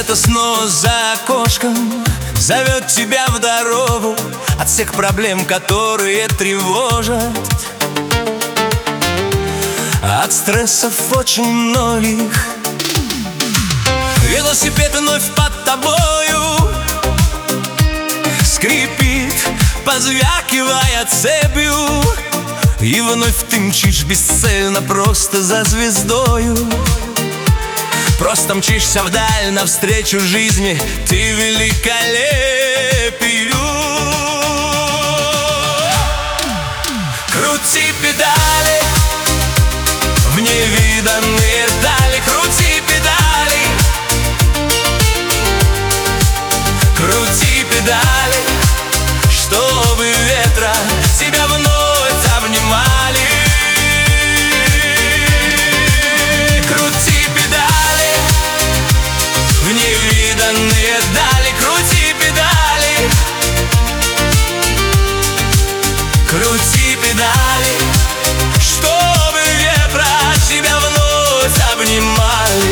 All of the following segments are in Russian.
Лето снова за окошком зовет тебя в дорогу от всех проблем, которые тревожат, от стрессов очень многих. Велосипед вновь под тобою скрипит, позвякивая цепью, и вновь ты мчишь бесцельно просто за звездою. Просто мчишься вдаль навстречу жизни, ты великолепию. Крути педали в невиданные дали, крути педали, крути педали, чтобы ветра тебя вновь обнимали. Крути педали в невиданные дали, крути педали, крути педали, чтобы ветра тебя вновь обнимали.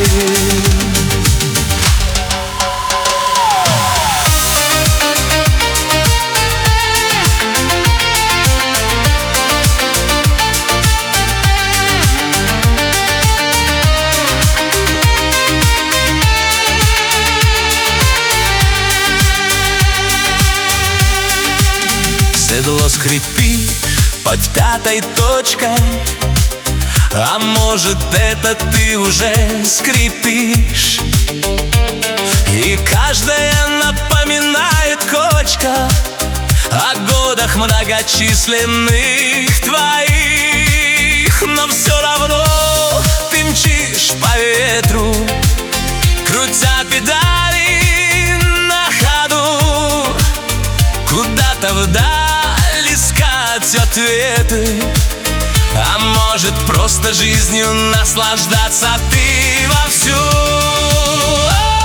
Седло скрипит под пятой точкой, а может, это ты уже скрипишь. И каждая напоминает кочка о годах многочисленных твоих. Но все равно ты мчишь по ветру, крутя педали на ходу, куда-то вдаль искать ответы. А может, просто жизнью наслаждаться ты вовсю.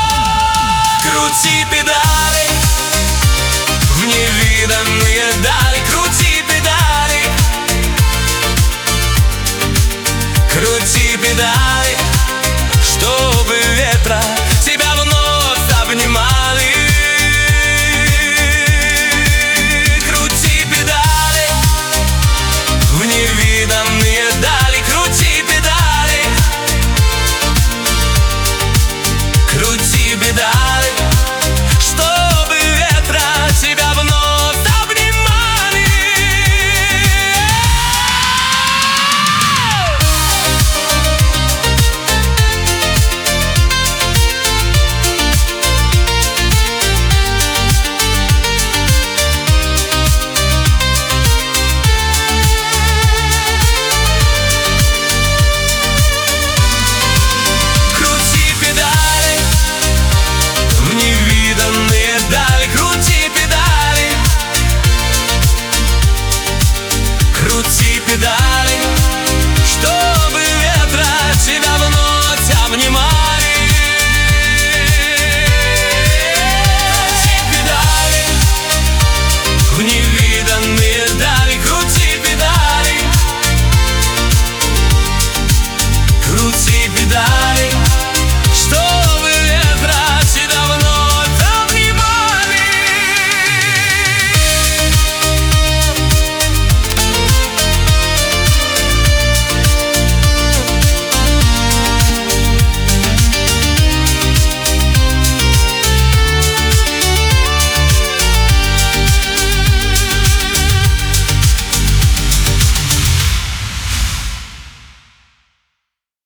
Крути педали в невиданные дали,